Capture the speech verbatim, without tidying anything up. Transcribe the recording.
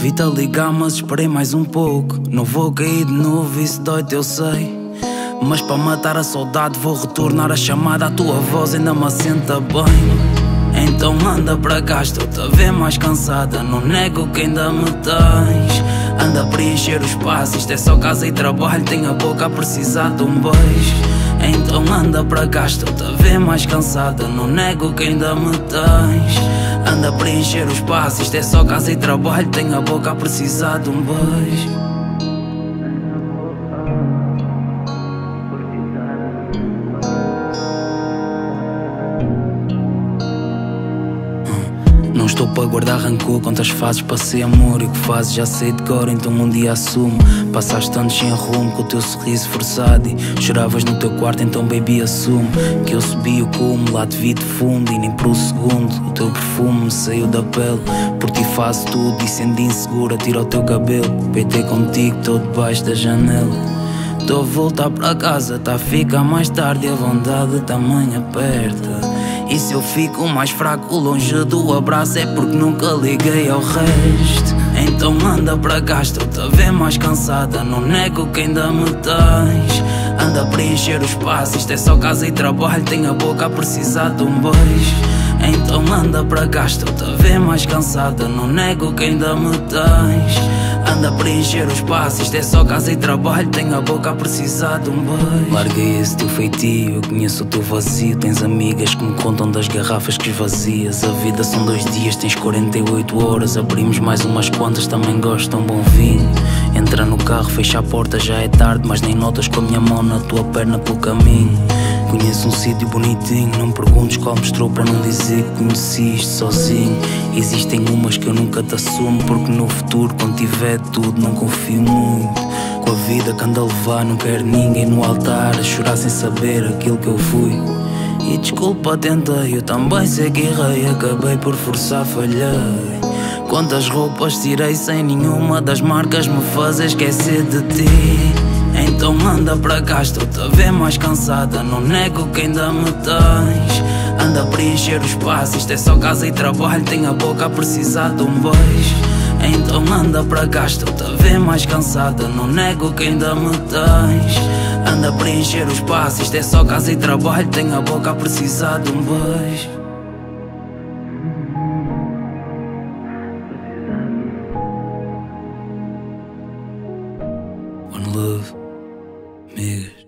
Vi-te a ligar, mas esperei mais um pouco. Não vou cair de novo, isso dói-te, eu sei. Mas para matar a saudade vou retornar a chamada. A tua voz ainda me assenta bem. Então anda para cá, estou-te a ver mais cansada. Não nego que ainda me tens. Anda a preencher o espaço, isto é só casa e trabalho. Tenho a boca a precisar de um beijo. Então anda para cá, estou-te a ver mais cansada. Não nego que ainda me tens. Anda a preencher o espaço, isto é só casa e trabalho. Tenho a boca a precisar de um beijo. Não estou para guardar rancor, quantas fases passei amor. E o que fazes já sei de cor, então um dia assumo. Passaste tanto sem rumo com o teu sorriso forçado. E choravas no teu quarto, então baby assumo que eu subi o cume, lá te vi de fundo. E nem por um segundo o teu perfume me saiu da pele. Por ti faço tudo e sendo insegura tiro o teu cabelo. Peitei contigo, estou debaixo da janela. Estou a voltar para casa, tá a ficar mais tarde. E a vontade tamanha aperta. E se eu fico mais fraco longe do abraço é porque nunca liguei ao resto. Então anda para cá, estou-te a ver mais cansada. Não nego que ainda me tens. Anda a preencher o espaço, isto é só casa e trabalho. Tenho a boca a precisar de um beijo. Então anda para cá, estou-te a ver mais cansada. Não nego que ainda me tens. Anda a preencher o espaço, isto é só casa e trabalho. Tenho a boca a precisar de um beijo. Larguei esse teu feitio, eu conheço o teu vazio. Tens amigas que me contam das garrafas que esvazias. A vida são dois dias, tens quarenta e oito horas. Abrimos mais umas quantas, também gosto de um bom vinho. Entra no carro, fecha a porta, já é tarde. Mas nem notas com a minha mão na tua perna pelo caminho. Conheço um sítio bonitinho, não perguntes qual mostrou para não dizer que conheci isto sozinho. Existem umas que eu nunca te assumo, porque no futuro, quando tiver tudo, não confio muito. Com a vida que anda a levar, não quero ninguém no altar a chorar sem saber aquilo que eu fui. E desculpa, tentei, eu também sei que errei. Acabei por forçar, falhei. Quantas roupas tirei sem nenhuma das marcas me fazer esquecer de ti. Então anda para cá, estou-te a ver mais cansada. Não nego que ainda me tens. Anda a preencher o espaço, isto é só casa e trabalho. Tenho a boca a precisar de um beijo. Então anda para cá, estou-te a ver mais cansada. Não nego que ainda me tens. Anda a preencher o espaço, isto é só casa e trabalho. Tenho a boca a precisar de um beijo. One love, amigas.